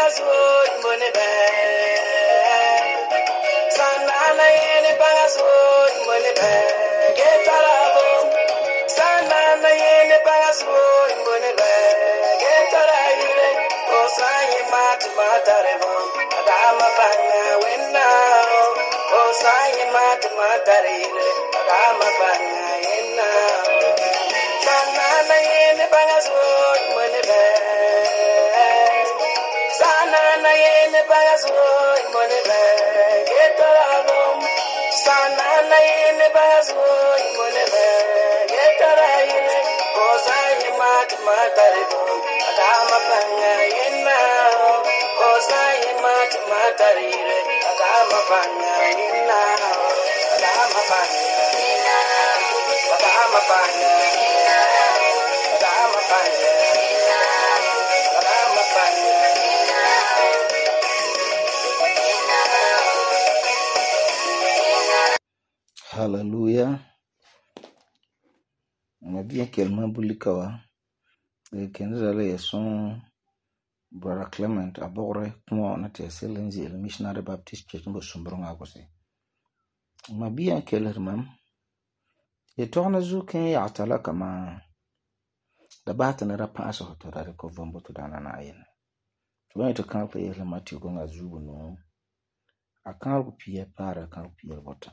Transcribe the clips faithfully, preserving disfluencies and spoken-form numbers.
bangaswood money bag. Sanana yene bangaswood money bag. Get arabo. Sanana yene bangaswood money bag. Get arayule. Osayi mat matarebo. Adama banga wenna. Osayi mat matarele. Adama banga wenna. Sanana yene bangaswood money bag. Sanana yene bangaswood money bag. Get arabo. Sanana yene bangaswood money bag. Get arayule. Osayi mat matarebo. Adama banga wenna. Osayi mat matarele. Adama banga wenna. Adama banga wenna. Adama banga wenna. Adama banga wenna. Adama banga wenna. Hallelujah. Mabia kelma bulikawa. Kenza ya son Brother Clement abore kuma na teselenzi el Missionary Baptist Church mbo shumbrunga kose. Mabia keler mam. Ye tona zu ken ya atala kama da batana rapa aso hotora ko vombo to dana na yin. Tuwa to kan pe ele mati ko nga zubu no. Akan ko pie para kan pie bota.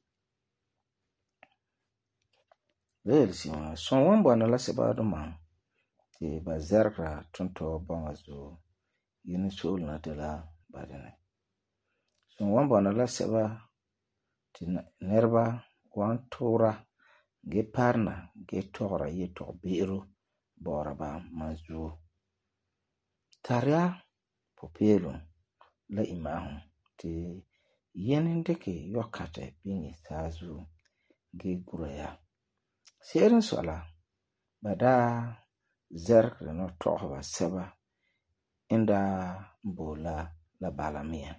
Well si ma son wombo na la seba do ma. Ti bazerra tonto bonga zo yini sol na tela badene. Son wombo na la seba ti nerba wan tora ge parna ge tora ye to biro bora ba mazu. Taria popelo la imahu ti yeni ndeke yokate bingi sazu ge guraya. Serin sola bada zerk no tohba seba inda bola la balamia.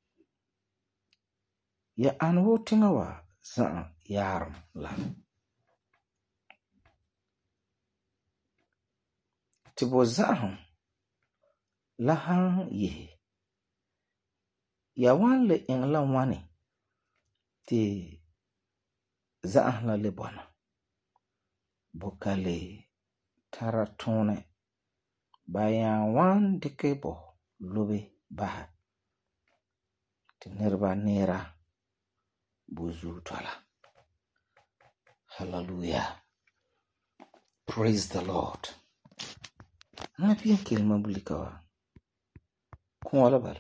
Ya anwo tingawa zan yarum la. Tibo zahum lahan ye. Ya wan le ingla wani ti zahum la lebona. Bokale taratone bayan wan dikebo lobe baha. Ti nerba nera buzu twala. Hallelujah. Praise the Lord. Na pia kelma bulikawa. Kuwala bal.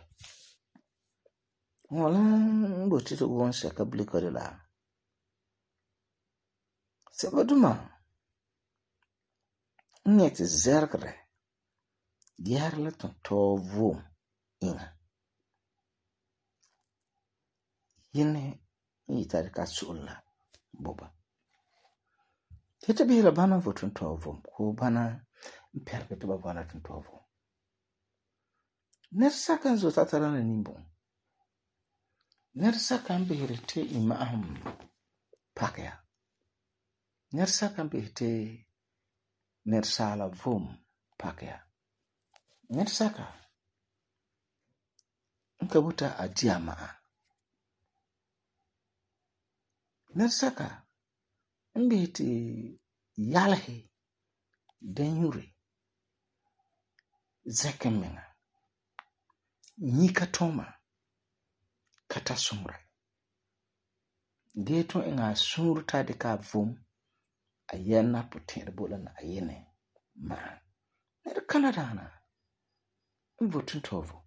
Wala mbotito uwansa kabulika de la. Sebaduma. Nyeti zergre. Diarla to vum inga. Yine yitarika sulla boba. Tete bihila bana votun to vum. Ko bana mperkete ba bana tun to vum. Nersaka zo tatarana nimbo. Nersaka mbihirite ima ahum pakya. Nersaka mbihirite nersala vum pakya. Nersaka nkabuta adiama. Nersaka mbihirite yalhe denyure zekemenga. Nika toma kata sumra. Geto inga surta de ka vum ayena putin bola na ayene ma. Ner Canada na mvotun tovo.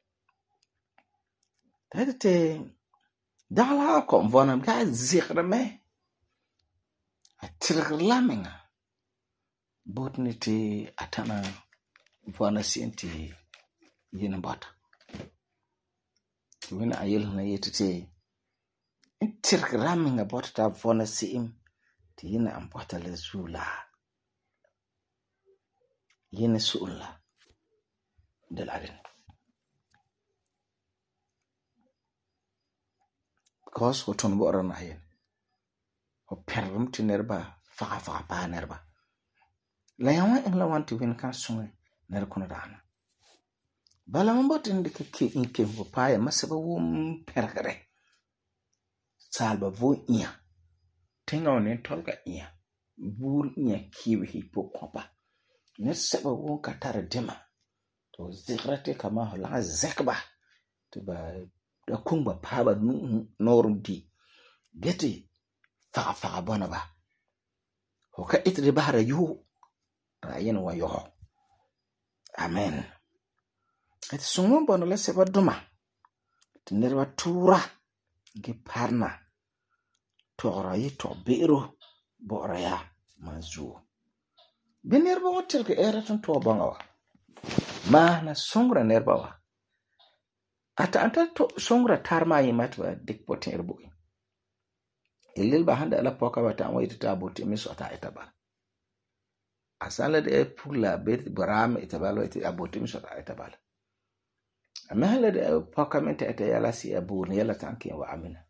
Tete dala ko mvona ga zikrame. Atirlamenga. Botniti atana mvona sienti yena bata. Wina ayel na yetete intirgraminga bota ta vona sim ti yena ambota le zula yena sulla de la ren cause hoton bo ran ayen o perrum ti nerba fa fa pa nerba la yawa en la wanti win kan sunwe ner kono dana bala mambotin de ke inke vo paya masaba wum perkare salba vo iya tenga onen tolga iya bur iya kiwi hipo kopa ne saba wum katara dema to zikrate kama hola zakba to ba da kungba paba norum di geti fa fa bona ba hoka itre bahara yu rayen wa yo amen. Et sungun bono la seba duma tinerba tura ge parna tora yi to biro bora ya mazu benerba wotel ke era ton to bangawa mana sungra nerba wa ata anta to sungra tarma yi matba dik poter boy ilil ba handa la poka wata an wayta taboti miso ta etaba asala de pula bet baram etabalo eti aboti miso ta etabala amahala de poka mente eta yala si abu ne yala tanke wa amina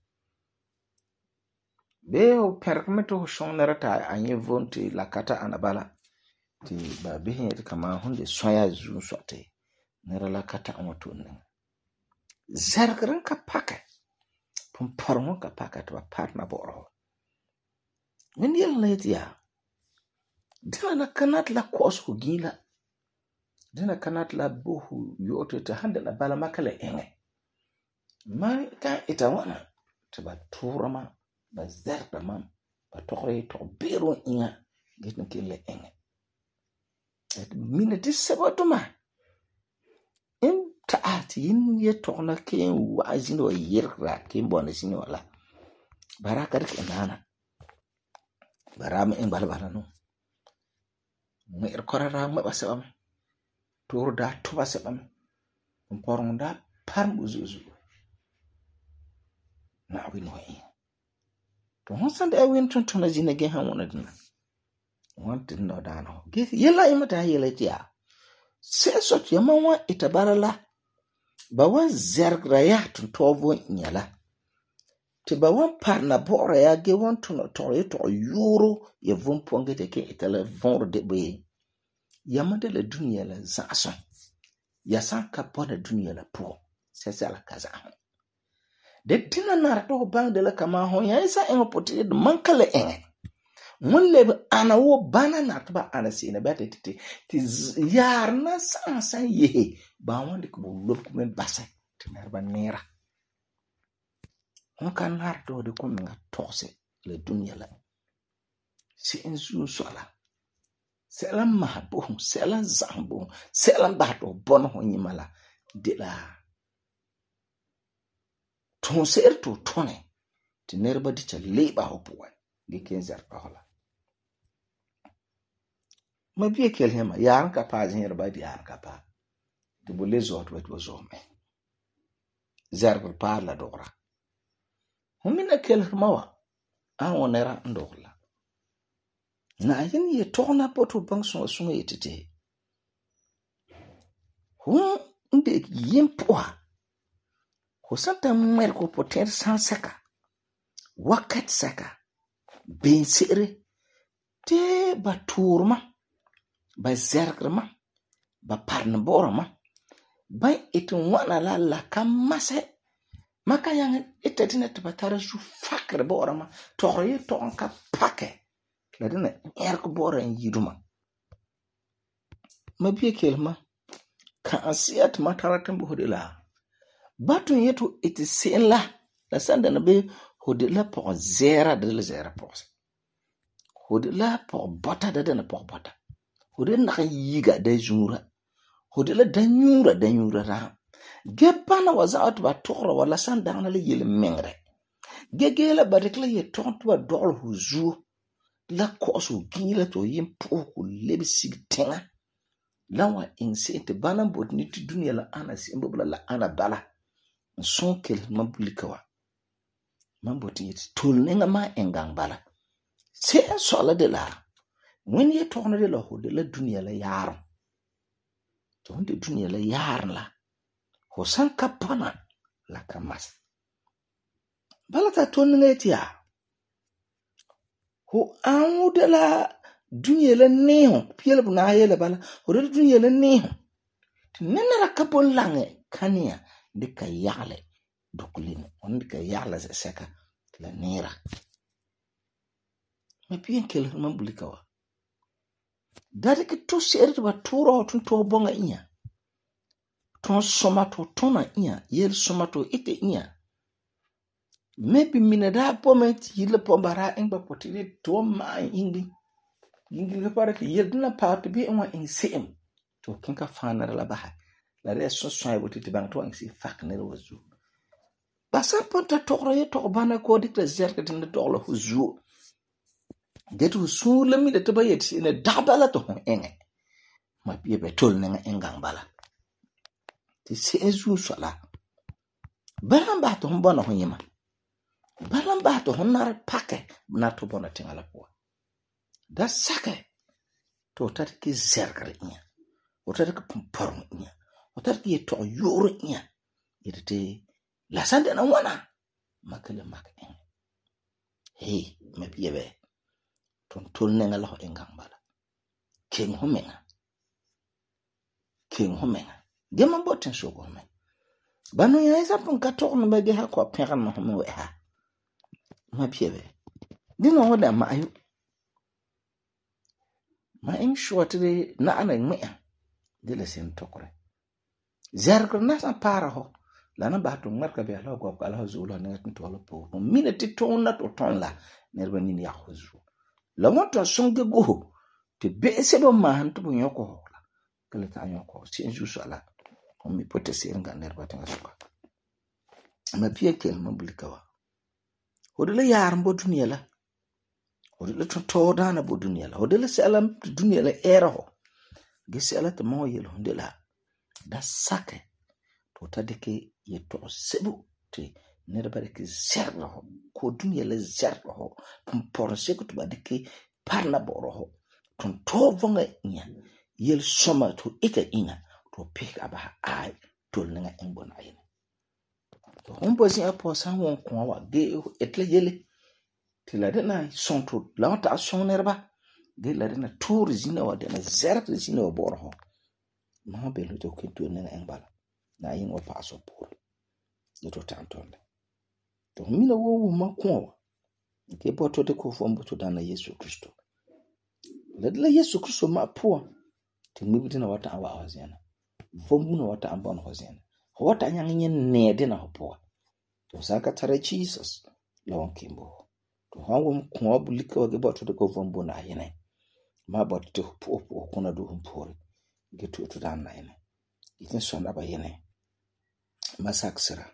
be o perkmeto shonnerata anye vonti la kata anabala ti ba bihin kama hunde soya zu sote nera la kata amoto nan zargran ka paka pum parmo ka paka to partner boro wen yalla yetiya dina na kanat la kosko gila dina kanat la bohu yote ta hande la bala makale enge man ka itawana to ba turama ba zarda mam ba tokre to bero inga gitna kille enge et minute sabatuma in taati in ye tokna ke wazino yerra ke mbona sini wala baraka dik nana barama en bala bala no mer korara ma basam turda tuba sabam porunda parmu zuzu na wino yi to honsande a win ton ton azina ge han wona dina wanti no dano ge yella imata yella tiya se sot yamawa itabarala bawa zergra ya ton tovo nyala ti bawa parna bora ya ge won ton to to yuro ye von pongete ke itala von de be yamade la dunia la zason ya san kapona dunia la po sesa la kaza de tina nar to bang de la kama ho ya isa en poti de mankale en mun le ana wo bana na to ba ana sina ba te te ti yar na san san ye ba wonde ko lob ko men basa tinar ba nera on kan nar to de ko nga tose le dunia la si en su sola selam mahbo selam zambo selam bato bon ho nyimala de la ton ser to tone ti nerba di cha leba ho puwa ge kenzer hola ma biye kel hema yaran ka pa jin ba di yaran ka pa to bo lezo to to zo me zerba pa la dora humina kel mawa an wonera ndogla na yin ye tona poto bang so so yetete hu inde yimpoa ko santa mer ko poter san saka wakat saka ben sere te baturma ba zergrama ba parna borama ba etun wana la la kamase maka yang etatina tabatara su fakre borama toriye to anka pake la dina er ko bora en yiduma mabiye kelma ka asiyat mataratan bu hodela batun yetu itisin la la sanda na be hodela pour zera de la zera pour hodela pour bota de na pour bota hodela na yiga de jura hodela danyura danyura ra gebana wazat ba tokra wala sanda na le yele mengre gegela barikla ye tonto ba dol huzu la kosu gila to yim poku lebi sigtenga lawa insente bana bodni ti dunia la ana simbobla la ana bala son kel mabulikawa mamboti yiti tulnga ma engang bala se sola de la when ye tourne de la ho de la dunia la yar to de dunia la yar la ho san kapana la kamas bala ta tonne etia ho an de la dunia la neho piel na yele bala ho de dunia la neho Nenera kapon lange kania ndika yale dokulin ondika yale seka la nera. Me bien kel mambulika wa. Dari ki to seri ba turo tun to bonga inya. Ton somato tona inya yel somato ite inya. Maybe minada pomet yile pombara engba potile to ma ingi. Ingi le pare ki yel dina pa to bi enwa in sem. To kinka fana la baha. La re so so ay botiti bang to ang si fak ne wazu. Basa ponta tokro ye to bana ko dik la zerka tin to la huzu. Get hu su le mi de to bayet ina dabala to enge. Ma biye be tol ne engang bala. Ti se ezu sala. Balan ba to mbona ho yema. Balan ba to honar pake na to bona tingala po. Da sake to tat ki zerka nya. O tat ki pumpor nya. O tat ki to yoro nya. Yete la sande na wana makale mak enge. Hey, ma biye be ton tol ne ngala ho engang bala. King ho menga. King ho menga. Gema boten so go men. Bano ya isa pun katok no bege ha ko pera no me we ha. Ma piebe. Dino wala ma ayu. Ma in shortly na ana me. Dile sen tokore. Zerko na sa para ho. La na ba to marka be ala go ko ala zulo na to lo po. Minute to na to ton la nerba ni ya huzu. La wonto songe go. Te be se bo ma han to bo nyoko la. Kale ta nyoko si enju sala. Mi pote si nga nerba tinga suka. Ma pie kel mambulika wa. Hodele yar mbo dunia la. Hodele tonto dana bo dunia la. Hodele selam dunia la era ho. Gese ala te mo yelo hundela. Da sake. To tadeke ye to sebu te nerba deke zerla ho. Ko dunia la zerla ho. Pumporo seko to badeke parla boro ho. Tonto vonga inya. Yel soma to ita ina. To pick about I told nga engbon ayene. To hombo si apo san won kon wa ge etle yele. Ti la dena son to la ta son nerba. Ge la dena tour zina wa dena zert zina wa borho. Ma be lo to kintu nga engbala. Na yin wa paso por. Yo to tantonde. To mina wo wo ma kon wa. Ke bo to de ko fombo to dana Yesu Kristo. La de Yesu Kristo ma po. Ti mi bitina wata awa awazena. Vomuna wata ambon hozena. Wata nyanginye nede na hopoa. To saka tare Jesus. Lawon kimbo. To hangu mkwa bulika wageba to deko vombu na yene. Maba tute hupo hupo kuna du humpori. Gitu utudana yene. Itin sonda ba yene. Masaksira.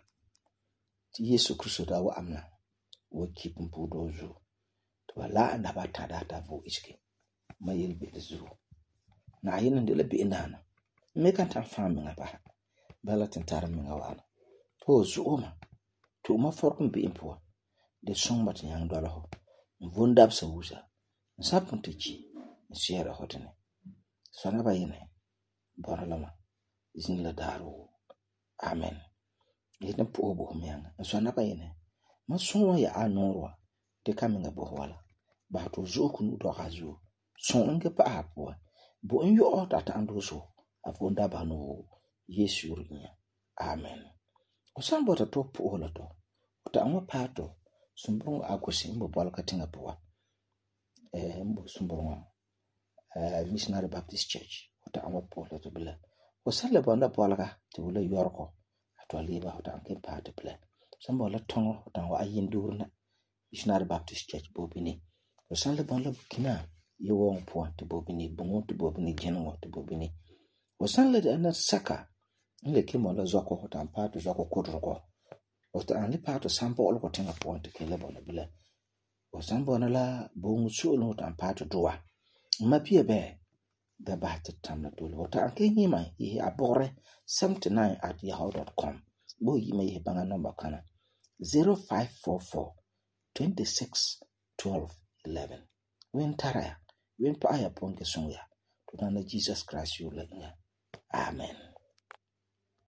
Ti Yesu Kristo da wa amna. Wakipu mpudozu. To wala andabata data vo iski. Mayel bedezu. Na yene ndele be indana. Meka tan fami nga ba bala tentara mi nga wala to su oma to ma forkum bi impo de songba tan yang dola ho vundab sa wusa sapun techi siera hotene sona ba yene boralama izin la daru amen ina po bo mianga sona ba yene ma sonwa ya anorwa de kaminga bo wala ba to zoku nu do hazu son nge pa apo bo nyo ota ta andoso afonda bano Yesu rinya. Amen. Osambo ta topu ola to. Ota amwa pato. Sumbungu akosi mbo bwala katinga poa. Eh, mbo sumbungu eh, Missionary Baptist Church. Ota amwa pola to bila. Osale bwanda bwala ka. Tibula yorko. Atwa liba ota anke pato bila. Sambo la tongo. Ota amwa ayindurna. Missionary Baptist Church bobini. Osale bwanda bukina. Yewong poa tibobini. Bungo tibobini. Jenongo tibobini. Osanle de ana saka nle kimo la zoko hotan pato zoko kodroko ota anle pato sampo ol ko tenga point ke le bona bile osambo na la bongu sulo hotan pato doa mapie be da bahta tamna dole ota anke nyima yi abore seventy-nine at yahoo dot com bo yima yi banga number kana zero five four four twenty-six twelve eleven wen taraya wen pa ya ponke songa to na Jesus Christ you la. Amen.